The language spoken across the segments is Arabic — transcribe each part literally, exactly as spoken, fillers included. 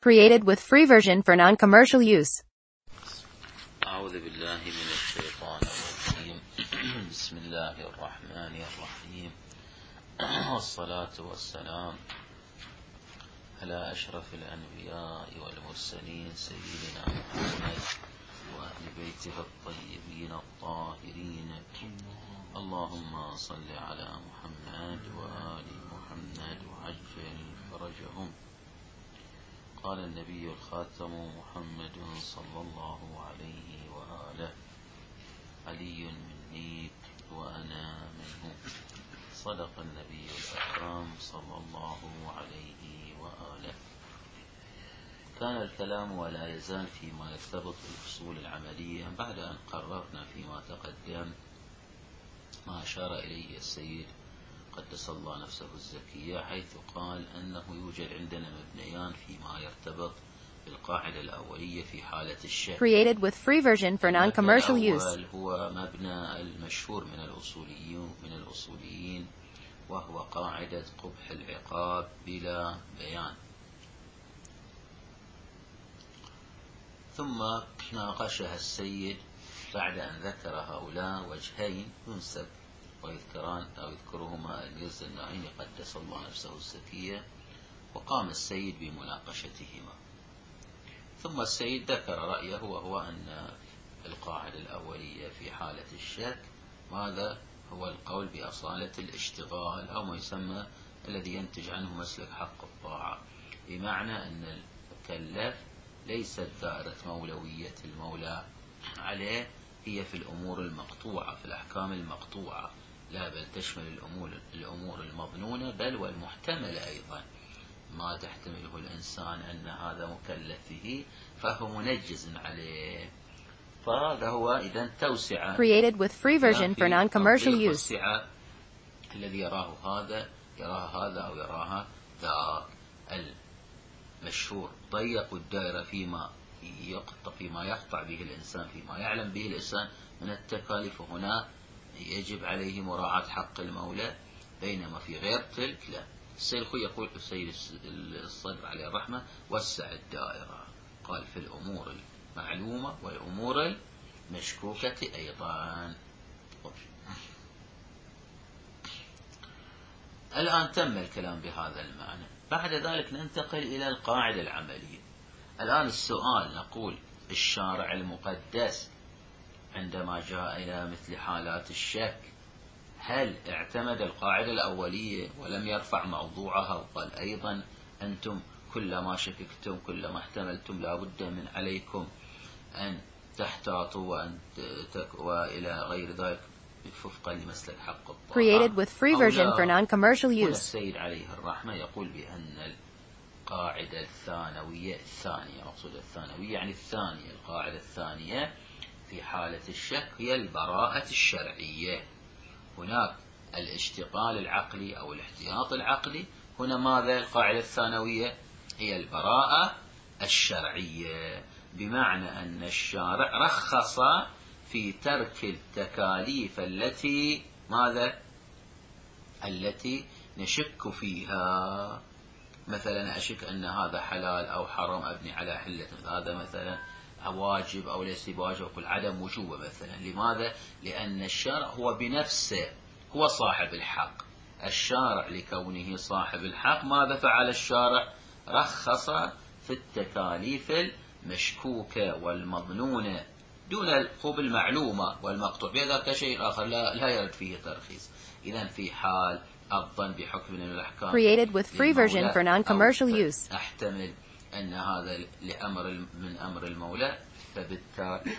Created with free version for non-commercial use. أعوذ بالله من الشيطان الرجيم. بسم الله الرحمن الرحيم. والصلاة والسلام على أشرف الأنبياء والمرسلين سيدنا محمد وأهل بيته الطيبين الطاهرين. اللهم صل على محمد وآل محمد وعجل فرجهم. قال النبي الخاتم محمد صلى الله عليه وآله: علي مني وأنا منه. صدق النبي الأكرم صلى الله عليه وآله. كان الكلام ولا يزال فيما يرتبط بالأصول العملية بعد أن قررنا فيما تقدم ما أشار إليه السيد قدس الله نفسه الزكية، حيث قال أنه يوجد عندنا مبنيان فيما يرتبط بالقاعدة الأولية في حالة الشك. Created with free version for non-commercial use. الأول هو مبنى المشهور من الأصوليين من الأصوليين وهو قاعدة قبح العقاب بلا بيان. ثم ناقشها السيد بعد أن ذكر هؤلاء وجهين ينسب ويذكران أو يذكرهما الميرزا النعيمي قدس الله نفسه الزكية، وقام السيد بمناقشتهما. ثم السيد ذكر رأيه، وهو أن القاعدة الأولية في حالة الشك ماذا هو القول بأصالة الاشتغال أو ما يسمى الذي ينتج عنه مسلك حق الطاعة، بمعنى أن المكلف ليست دائرة مولوية المولى عليه هي في الأمور المقطوعة في الأحكام المقطوعة، لا بل تشمل الأمور, الأمور المظنونة بل والمحتملة أيضا. ما تحتمله الإنسان أن هذا مكلف به فهو منجز عليه. فهذا هو إذن توسعة Created with free version for non-commercial use. توسعة الذي يراه هذا يراها هذا أو يراها ذاك. المشهور ضيق الدائرة فيما يقطع فيما يقطع به الإنسان فيما يعلم به الإنسان من التكاليف، هنا يجب عليه مراعاة حق المولى، بينما في غير تلك لا. السيد الخوي يقول السيد الصدر عليه الرحمة: وسع الدائرة، قال في الأمور المعلومة والأمور المشكوكة أيضا. الآن تم الكلام بهذا المعنى. بعد ذلك ننتقل إلى القاعدة العملية. الآن السؤال، نقول الشارع المقدس عندما جاء إلى مثل حالات الشك هل اعتمد القاعدة الأولية ولم يرفع موضوعها وقال أيضا أنتم كلما شككتم كلما احتملتم لا بد من عليكم أن تحتاطوا وأن وإلى غير ذلك وفقا لمسلك حق الطاعة. Created with free version for non-commercial use. السيد عليه الرحمة يقول بأن القاعدة الثانوية الثانية، مقصود الثانوية يعني الثانية، القاعدة الثانية في حالة الشك هي البراءة الشرعية. هناك الاشتغال العقلي أو الاحتياط العقلي، هنا ماذا القاعدة الثانوية هي البراءة الشرعية، بمعنى أن الشارع رخص في ترك التكاليف التي ماذا التي نشك فيها. مثلا أشك أن هذا حلال أو حرام، أبني على حلة هذا مثلا واجب أو ليس بواجب، أقول عدم وجوبه مثلا. لماذا؟ لأن الشارع هو بنفسه هو صاحب الحق. الشارع لكونه صاحب الحق ماذا فعل الشارع؟ رخص في التكاليف المشكوكة والمظنونة دون القوب المعلومة والمقطوع، بذلك شيء آخر لا, لا يرد فيه ترخيص. إذن في حال الظن بحكم من الأحكام Created with free version for non-commercial use. أحتمل أن هذا لأمر من أمر المولى، فبالتالي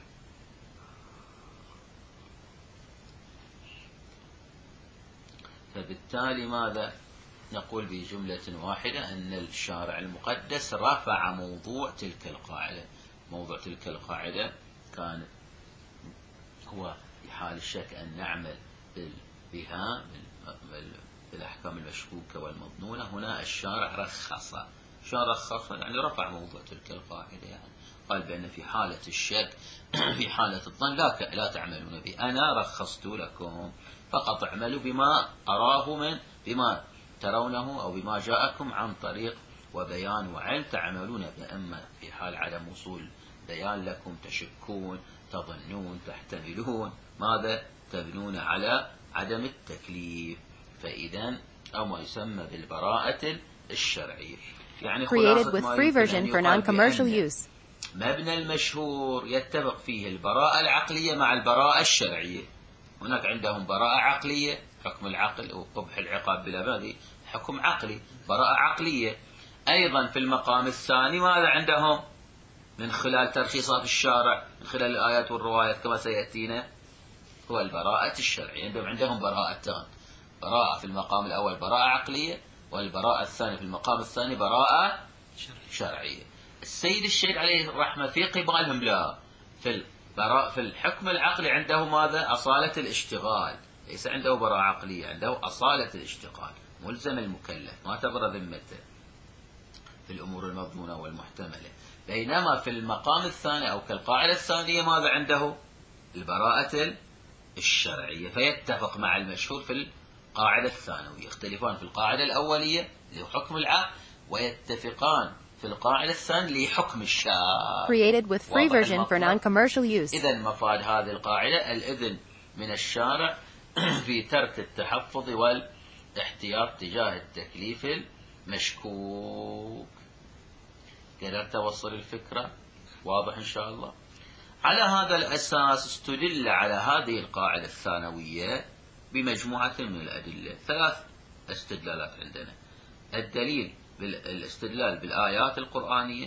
فبالتالي ماذا نقول بجملة واحدة؟ أن الشارع المقدس رفع موضوع تلك القاعدة. موضوع تلك القاعدة كان هو في حال الشك أن نعمل بها بالأحكام المشكوكة والمظنونة. هنا الشارع رخص، شارع رخص يعني رفع موضوع تلك القاعدة، يعني قال بأن في حالة الشك في حالة الظن لا لا تعملون به، أنا رخصت لكم، فقط اعملوا بما أراه من بما ترونه أو بما جاءكم عن طريق وبيان وعلم تعملون به. أما في حال عدم وصول بيان لكم تشكون تظنون تحتملون، ماذا تبنون على عدم التكليف. فإذا أو ما يسمى بالبراءة الشرعية. يعني Created with free version for non-commercial use. مبنى المشهور يتفق فيه البراءة العقلية مع البراءة الشرعية. هناك عندهم براءة عقلية، حكم العقل وقبح العقاب بلا باذي حكم عقلي، براءة عقلية. أيضا في المقام الثاني ماذا عندهم؟ من خلال ترخيصات الشارع، من خلال الآيات والروايات كما سيأتينا، هو البراءة الشرعية. عندهم عندهم براءتان، براءة في المقام الأول براءة عقلية، والبراءة الثانية في المقام الثاني براءة شرعية. السيد الشهيد عليه الرحمة في قبالهم لا، في البراء في الحكم العقلي عنده ماذا؟ أصالة الاشتغال، ليس عنده براءة عقلية، عنده أصالة الاشتغال، ملزم المكلف ما تبرى ذمته في الأمور المضمونة والمحتملة. بينما في المقام الثاني أو كالقاعدة الثانية ماذا عنده؟ البراءة الشرعية. فيتفق مع المشهور في القاعدة الثانوية، يختلفان في القاعدة الأولية لحكم العقل، ويتفقان في القاعدة الثانية لحكم الشارع. Created with free version for non-commercial use. إذا مفاد هذه القاعدة الإذن من الشارع في ترك التحفظ والاحتياط تجاه التكليف المشكوك. قدرت توصل الفكرة؟ واضح إن شاء الله. على هذا الأساس استدل على هذه القاعدة الثانوية بمجموعة من الأدلة. ثلاث استدلالات عندنا: الدليل بالاستدلال بالآيات القرآنية،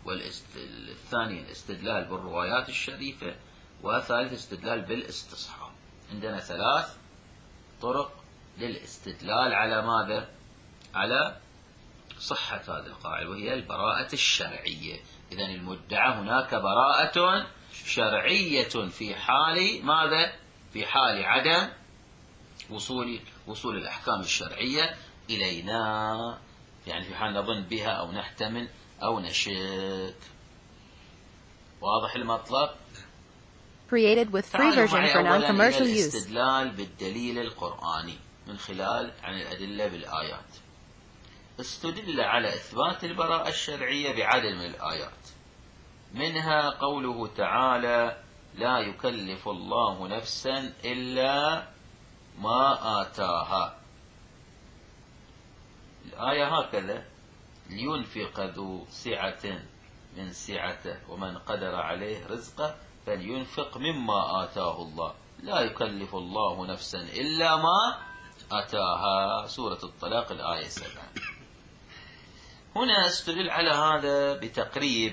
والثاني الاستدلال بالروايات الشريفة، والثالث استدلال بالاستصحاب. عندنا ثلاث طرق للاستدلال على ماذا؟ على صحة هذه القاعدة، وهي البراءة الشرعية. إذن المدعى هناك براءة شرعية في حال ماذا؟ في حال عدم وصول وصول الأحكام الشرعية إلينا، يعني في حال نظن بها أو نحتمل أو نشك. واضح المطلب؟ Created with free version for non-commercial use. الاستدلال بالدليل القرآني من خلال عن الأدلة بالآيات. استدل على إثبات البراءة الشرعية بعدد من الآيات، منها قوله تعالى: لا يكلف الله نفسا إلا ما آتاها. الآية هكذا: لينفق ذو سعة من سعته ومن قدر عليه رزقه فلينفق مما آتاه الله لا يكلف الله نفسا إلا ما آتاها. سورة الطلاق الآية سبعة. هنا استدل على هذا بتقريب.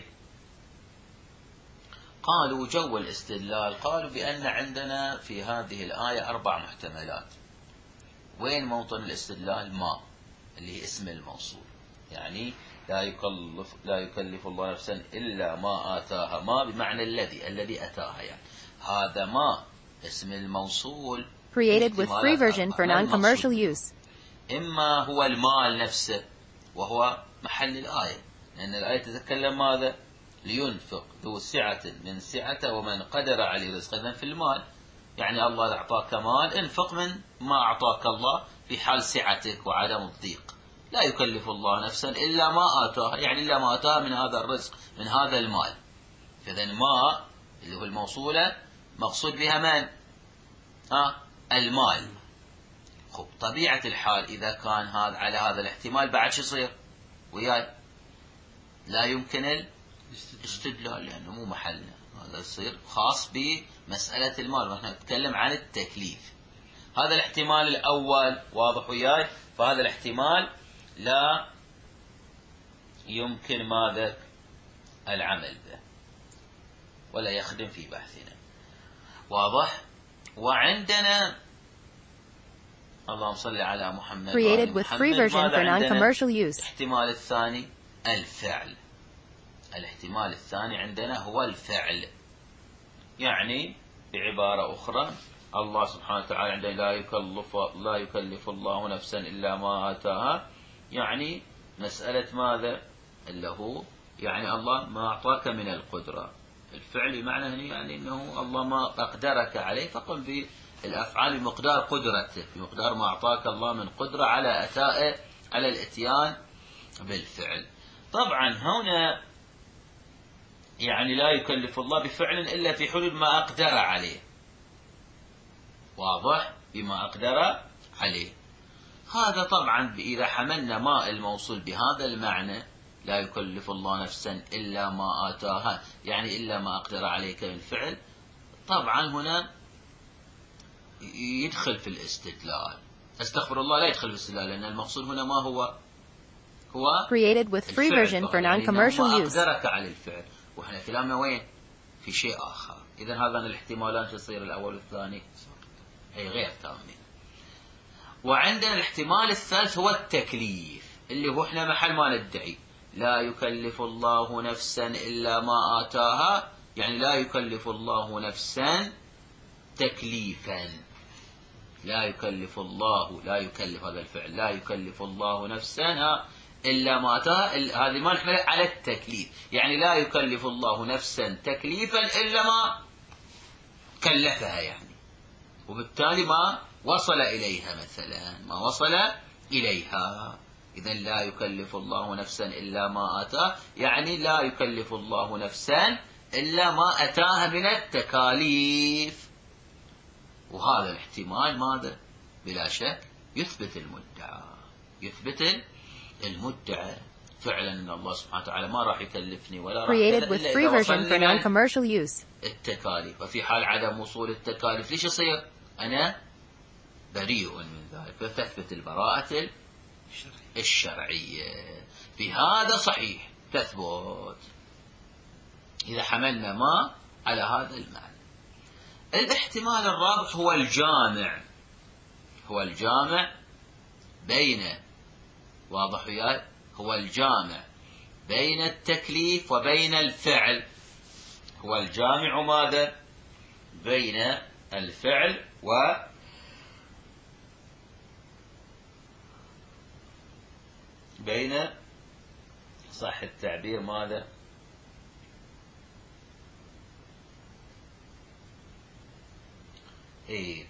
قالوا جو الاستدلال، قالوا بأن عندنا في هذه الآية أربع محتملات. وين موطن الاستدلال؟ ما، اللي هي اسم الموصول، يعني لا يكلف لا يكلف الله نفسا إلا ما آتاها. ما بمعنى الذي الذي أتاها، يعني هذا ما اسم الموصول. Created with free version for non-commercial use. إما هو المال نفسه وهو محل الآية، لأن الآية تتكلم ماذا؟ لينفق ذو سعة من سعته ومن قدر عليه رزقه. في المال، يعني الله أعطاك مال، انفق من ما أعطاك الله في حال سعتك وعدم الضيق. لا يكلف الله نفسا إلا ما آتاها، يعني إلا ما آتاها من هذا الرزق، من هذا المال. فإذا ما اللي هو الموصولة مقصود بها من؟ ها؟ المال. خب، طبيعة الحال إذا كان هذا على هذا الاحتمال بعد شو يصير وياي؟ لا يمكن الاستدلال، لأنه مو محلنا، هذا يصير خاص بمسألة المال، ونحن نتكلم عن التكليف. هذا الاحتمال الأول واضح وياي، فهذا الاحتمال لا يمكن ماذا؟ العمل به، ولا يخدم في بحثنا. واضح؟ وعندنا اللهم صل على محمد. Created with free version for non-commercial use. الاحتمال الثاني الفعل. الاحتمال الثاني عندنا هو الفعل، يعني بعبارة أخرى الله سبحانه وتعالى عندنا لا يكلف لا يكلف الله نفسا إلا ما آتاها، يعني مسألة ماذا؟ اللي هو يعني الله ما أعطاك من القدرة. الفعل بمعنى هنا يعني أنه الله ما أقدرك عليه، فقم بالأفعال بمقدار قدرتك، بمقدار ما أعطاك الله من قدرة على أتاء على الاتيان بالفعل. طبعا هنا يعني لا يكلف الله بفعل إلا في حدود ما أقدر عليه، واضح؟ بما أقدر عليه. هذا طبعا إذا حملنا ما الموصول بهذا المعنى لا يكلف الله نفسا إلا ما آتاها، يعني إلا ما أقدر عليك من فعل، طبعا هنا يدخل في الاستدلال. استغفر الله، لا يدخل في الاستدلال، لأن المقصود هنا ما هو هو created with free version for non-commercial يعني use. ما أقدرك على الفعل، وإحنا كلامنا وين؟ في شيء آخر. إذا هذان الاحتمالان تصير الأول والثاني أي غير تامين. وعندنا الاحتمال الثالث هو التكليف، اللي هو احنا محل ما ندعي لا يكلف الله نفسا إلا ما آتاها، يعني لا يكلف الله نفسا تكليفا. لا يكلف الله، لا يكلف هذا الفعل، لا يكلف الله نفسا إلا ما آتاها، هذه ما نحمل على التكليف، يعني لا يكلف الله نفسا تكليفا إلا ما كلفها يعني، وبالتالي ما وصل إليها مثلا، ما وصل إليها. إذا لا يكلف الله نفسا إلا ما آتاه، يعني لا يكلف الله نفسا إلا ما أتاها من التكاليف. وهذا الاحتمال ماذا؟ بلا شك يثبت المدعى، يثبت المدعى فعلا أن الله سبحانه وتعالى ما راح يكلفني ولا راح created with free version for non-commercial use. التكاليف. وفي حال عدم وصول التكاليف ليش يصير؟ أنا بريء من ذلك، فتثبت البراءة الشرعية. بهذا صحيح تثبت إذا حملنا ما على هذا المعنى. الاحتمال الرابع هو الجامع، هو الجامع بين، واضح وياي؟ هو الجامع بين التكليف وبين الفعل. هو الجامع ماذا؟ بين الفعل و بين، صح التعبير ماذا؟ إيه،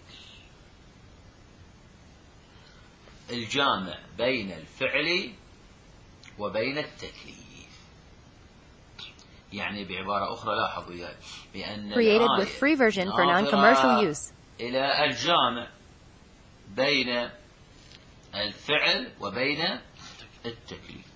الجامع بين الفعل وبين التكليف. يعني بعبارة أخرى لاحظوا وياي بأن created with free version for non-commercial use إلى الجامع بين الفعل وبين التكليف.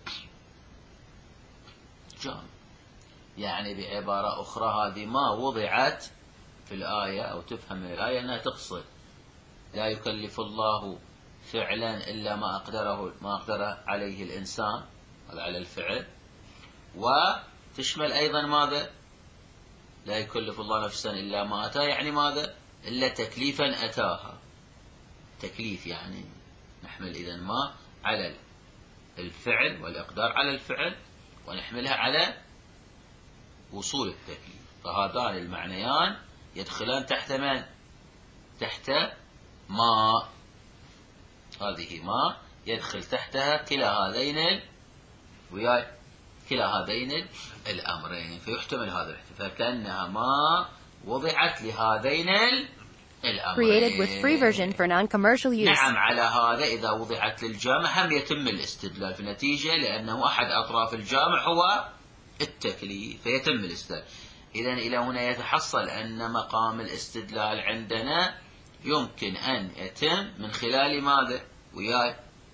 جامع يعني بعبارة أخرى هذه ما وضعت في الآية أو تفهم من الآية أنها تقصد لا يكلف الله فعلا إلا ما أقدره ما أقدر عليه الإنسان، هذا على الفعل، وتشمل أيضا ماذا؟ لا يكلف الله نفسا إلا ما أتاه، يعني ماذا؟ إلا تكليفا أتاها. تكليف يعني نحمل إذن ما على الفعل والإقدار على الفعل، ونحملها على وصول التكليف. فهذان المعنيان يدخلان تحت من؟ تحت ما. هذه ما يدخل تحتها كلا هذين وياي كلا هذين الأمرين، فيحتمل هذا الاحتمال كأنها ما وضعت لهذين الأمرين. created with free version for non-commercial use. نعم، على هذا إذا وضعت للجامع هم يتم الاستدلال في النتيجة، لأنه أحد أطراف الجامع هو التكليف، فيتم الاستدلال. إذن إلى هنا يتحصل أن مقام الاستدلال عندنا يمكن أن يتم من خلال ماذا؟ وياي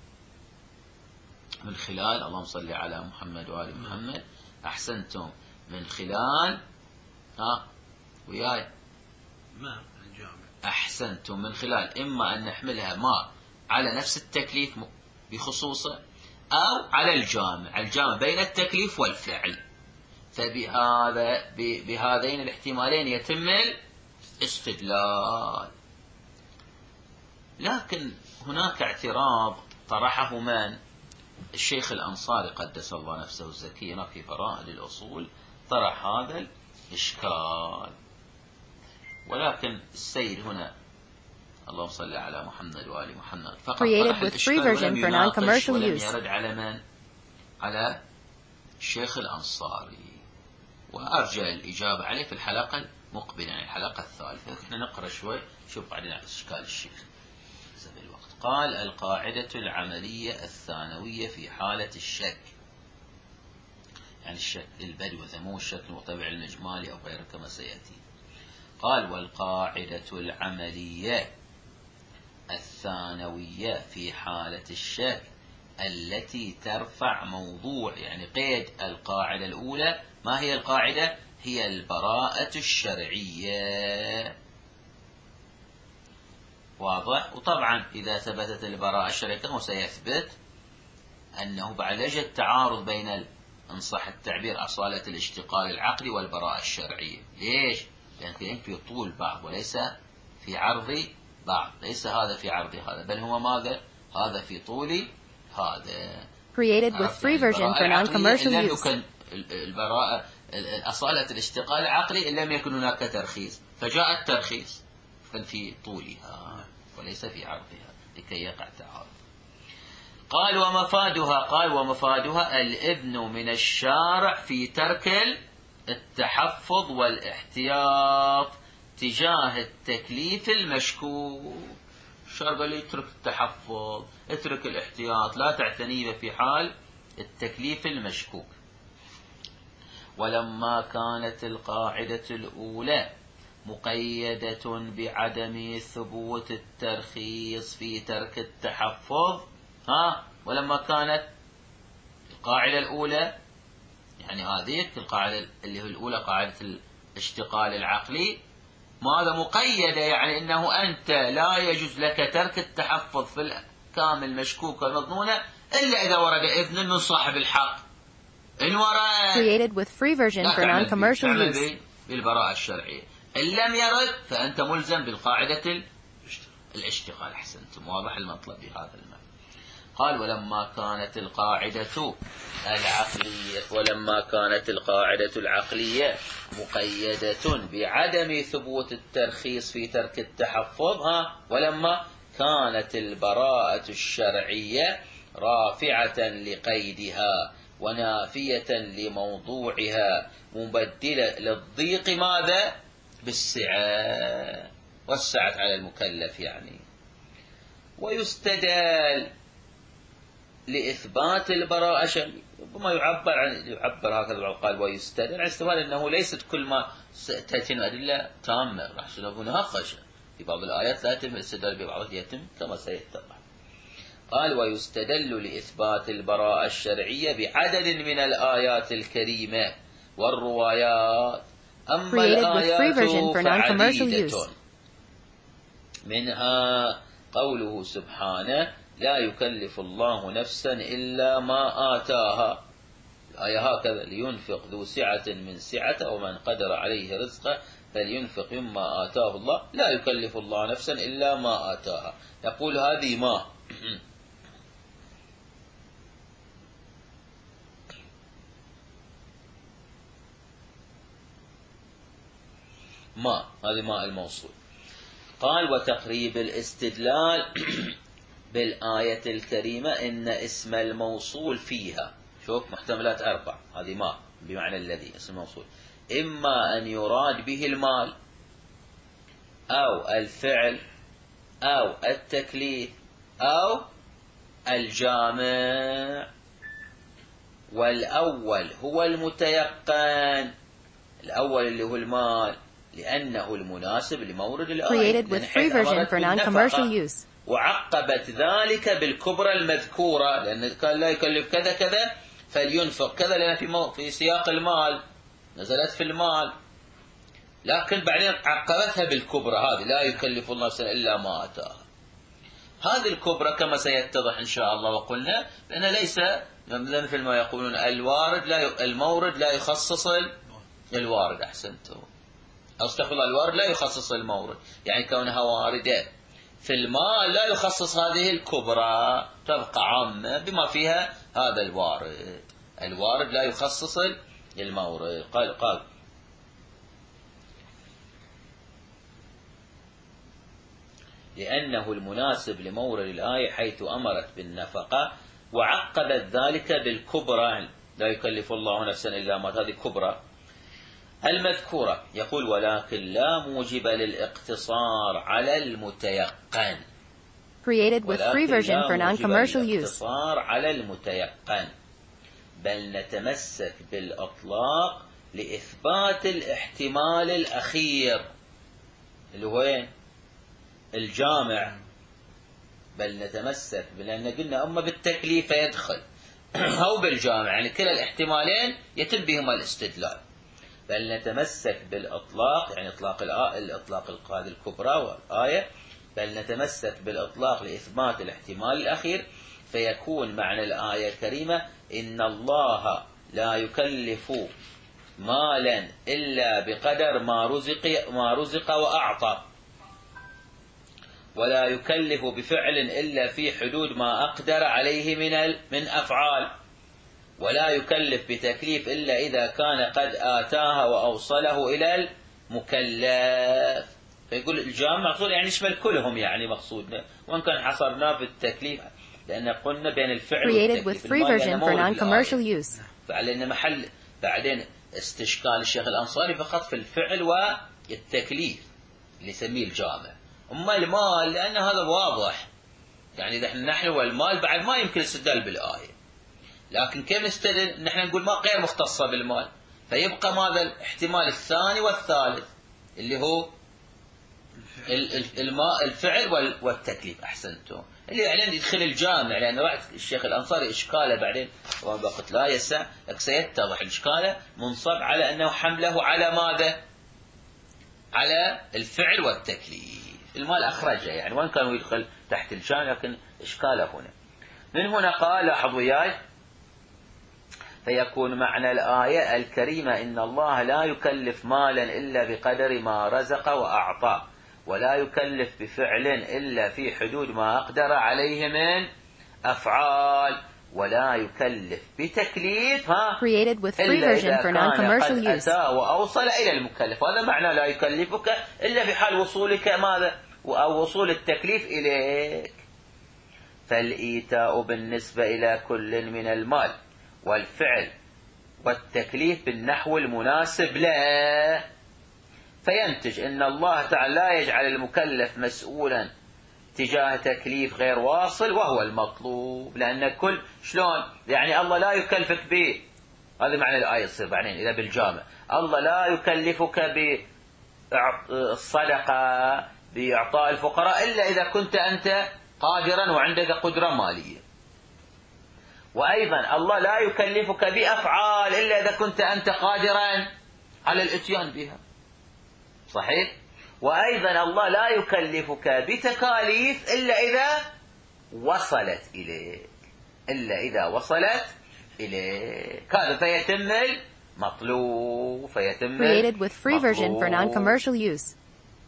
من خلال، اللهم صل على محمد وآل محمد، أحسنتم، من خلال ها وياي ما الجامع، أحسنتم، من خلال إما أن نحملها ما على نفس التكليف بخصوصه أو على الجامع، الجامع بين التكليف والفعل. فبهذا بهذين الاحتمالين يتم الاستدلال. لكن هناك اعتراض طرحه من؟ الشيخ الأنصاري قدس الله نفسه الزكية في فرائد الأصول، طرح هذا الإشكال. ولكن السيد هنا اللهم صل على محمد وآل محمد فقط طرح الإشكال ولم يناقش ولم يرد على من؟ على الشيخ الأنصاري. وأرجع الإجابة عليه في الحلقة المقبلة، يعني الحلقة الثالثة. احنا نقرأ شوي شوف بعدين إشكال الشيخ حسب الوقت. قال: القاعدة العملية الثانوية في حالة الشك. يعني الشكل البدو ذموه الشكل المطبع المجمالي أو غيره كما سيأتي. قال والقاعدة العملية الثانوية في حالة الشك التي ترفع موضوع، يعني قيد القاعدة الأولى. ما هي القاعدة؟ هي البراءة الشرعية. واضح؟ وطبعا إذا ثبتت البراءة الشرعية كما سيثبت أنه بعد لا يوجد تعارض بين إن صح التعبير أصالة الاشتقال العقلي والبراءة الشرعية. ليش؟ لأن في طول بعض وليس في عرض بعض، ليس هذا في عرض هذا، بل هما ماذا؟ هذا في طول هذا. Created with free version for non-commercial لم use. يكن البراءة أصالة الاشتقال العقلي إن لم يكن هناك ترخيص، فجاء الترخيص في طولها وليس في عرضها لكي يقع تعارض. قال ومفادها، قال ومفادها الإذن من الشارع في ترك التحفظ والاحتياط تجاه التكليف المشكوك. الشارع قال اترك التحفظ، اترك الاحتياط، لا تعتني به في حال التكليف المشكوك. ولما كانت القاعدة الأولى مقيدة بعدم ثبوت الترخيص في ترك التحفظ، ها ولما كانت القاعدة الأولى، يعني هذه القاعدة اللي هي الأولى قاعدة الاشتقال العقلي، ماذا مقيدة؟ يعني أنه أنت لا يجوز لك ترك التحفظ في الأحكام المشكوكة المظنونة إلا إذا ورد إذن من صاحب الحق. إن ورد Created with free version for non-commercial use. بالبراءة الشرعية. إن لم يرد فأنت ملزم بالقاعدة الاشتغال. أحسنتم، واضح المطلب بهذا المعنى. قال ولما كانت القاعدة العقلية ولما كانت القاعدة العقلية مقيدة بعدم ثبوت الترخيص في ترك التحفظ، ها ولما كانت البراءة الشرعية رافعة لقيدها ونافية لموضوعها مبدلة للضيق ماذا؟ بالسعة، وسعت على المكلف يعني. ويستدل لإثبات البراءة الشرعية، ربما يعبر عن يعبر هكذا قال ويستدل على استفاد أنه ليست كل ما تأتي أدلة تامة، راح يصير مناقشة في بعض الآيات لا يتم الاستدلال ببعضها يتم كما سيتضح. قال ويستدل لإثبات البراءة الشرعية بعدد من الآيات الكريمة والروايات. أما الآيات فعديدة، منها قوله سبحانه لا يكلف الله نفسا إلا ما آتاها، الآية هكذا لينفق ذو سعة من سعته ومن قدر عليه رزقه فلينفق مما آتاه الله لا يكلف الله نفسا إلا ما آتاها. يقول هذه ما ما هذه ما الموصول. قال وتقريب الاستدلال بالآية الكريمة إن اسم الموصول فيها، شوف محتملات أربع، هذه ما بمعنى الذي اسم الموصول، إما أن يراد به المال أو الفعل أو التكليف أو الجامع، والأول هو المتيقن، الأول اللي هو المال لأنه المناسب لمورد الآية Created with free version for non-commercial use. وعقبت ذلك بالكبرى المذكورة، لأن كان لا يكلف كذا كذا فلينفق كذا، لأن في, مو في سياق المال نزلت في المال، لكن بعدين عقبتها بالكبرى هذه لا يكلف الله نفسا إلا ما آتاها. هذه الكبرى كما سيتضح إن شاء الله، وقلنا لأن ليس مثل ما يقولون الوارد لا ي... المورد لا يخصص الوارد، أحسنتم، أستغفر الله، الوارد لا يخصص المورد، يعني كونها واردة في المال لا يخصص هذه الكبرى، تبقى عامة بما فيها هذا الوارد، الوارد لا يخصص المورد. قال قال لأنه المناسب لمورد الآية حيث أمرت بالنفقة وعقبت ذلك بالكبرى لا يكلف الله نفسا إلا ما، هذه كبرى المذكورة. يقول ولكن لا موجب للاقتصار على المتيقن. Created with free version for non-commercial use. الاقتصار على المتيقن بل نتمسك بالأطلاق لإثبات الاحتمال الأخير اللي هو وين؟ الجامع. بل نتمسك، لأن قلنا أما بالتكليف يدخل أو بالجامع، يعني كلا الاحتمالين يتم بهما الاستدلال. بل نتمسك بالإطلاق، يعني إطلاق الإطلاق القاعدة الكبرى والآية، بل نتمسك بالإطلاق لإثبات الاحتمال الأخير، فيكون معنى الآية الكريمة إن الله لا يكلف مالا إلا بقدر ما رزق ما رزق وأعطى، ولا يكلف بفعل إلا في حدود ما أقدر عليه من من أفعال، ولا يكلف بتكليف إلا إذا كان قد آتاها وأوصله إلى المكلف. فيقول الجامع مقصود يعني يشمل كلهم، يعني مقصودنا، وإن كان حصرناه بالتكليف لأن قلنا بين الفعل والتكليف. فعلينا محل بعدين استشكال الشيخ الأنصاري فقط في الفعل والتكليف اللي يسميه الجامع. أما المال لأن هذا واضح، يعني إذا نحن والمال بعد ما يمكن الاستدلال بالآية، لكن كيف نستدل؟ نحن نقول ما غير مختصة بالمال، فيبقى ماذا الاحتمال الثاني والثالث اللي هو الماء الفعل والتكليف. أحسنتم، اللي بعدين يدخل الجامع، لأن وقت الشيخ الأنصاري إشكاله بعدين وقت لا يسع سيتضح الإشكاله منصب على أنه حمله على ماذا؟ على الفعل والتكليف. المال أخرجه يعني، وإن كان يدخل تحت الجامع لكن إشكاله هنا. من هنا قال لاحظوا وياي، فيكون معنى الآية الكريمة إن الله لا يكلف مالا إلا بقدر ما رزق وأعطى، ولا يكلف بفعل إلا في حدود ما أقدر عليه من أفعال، ولا يكلف بتكليف ها created with free إلا version إذا for كان non-commercial قد use. أتى وأوصل إلى المكلف. هذا معنى لا يكلفك إلا بحال وصولك ماذا؟ أو وصول التكليف إليك. فالإيتاء بالنسبة إلى كل من المال والفعل والتكليف بالنحو المناسب له، فينتج أن الله تعالى لا يجعل المكلف مسؤولا تجاه تكليف غير واصل وهو المطلوب، لأن كل شلون يعني الله لا يكلفك به، هذا معنى الآية يصير بعدين إذا بالجامع، الله لا يكلفك بالصدقة بإعطاء الفقراء إلا إذا كنت أنت قادرا وعندك قدرة مالية، وأيضا الله لا يكلفك بأفعال إلا إذا كنت أنت قادرا على الإتيان بها، صحيح؟ وأيضا الله لا يكلفك بتكاليف إلا إذا وصلت إليك، إلا إذا وصلت إليك، هذا فيتم المطلوب، فيتم created with free version for non-commercial use.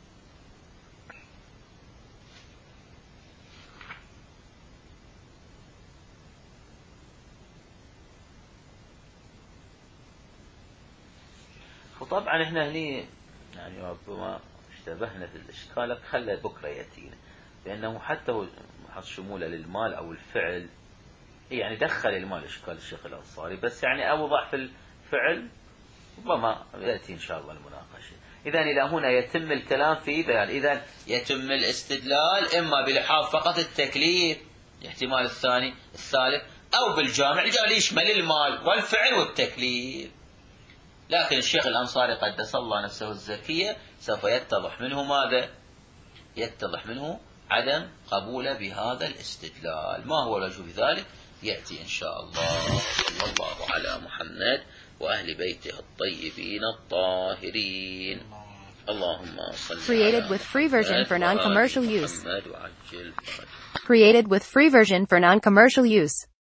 وطبعا احنا هني يعني ربما اشتبهنا في الاشكال، خلى بكره ياتينا، لانه حتى هو شموله للمال او الفعل يعني دخل المال اشكال الشيخ الانصاري، بس يعني اوضح في الفعل ربما ياتي ان شاء الله المناقشه. اذا الى هنا يتم الكلام في بيان، اذا يتم الاستدلال اما بلحاظ فقط التكليف الاحتمال الثاني الثالث، او بالجامع الجامع يشمل المال والفعل والتكليف. لكن الشيخ الأنصاري قدس الله نفسه الزكية سوف يتضح منه ماذا؟ يتضح منه عدم قبوله بهذا الاستدلال. ما هو الوجه بذلك؟ يأتي إن شاء الله. صلى الله على محمد وأهل بيته الطيبين الطاهرين. اللهم صل created with free version for non-commercial use. محمد وعجل created with free version for non-commercial use.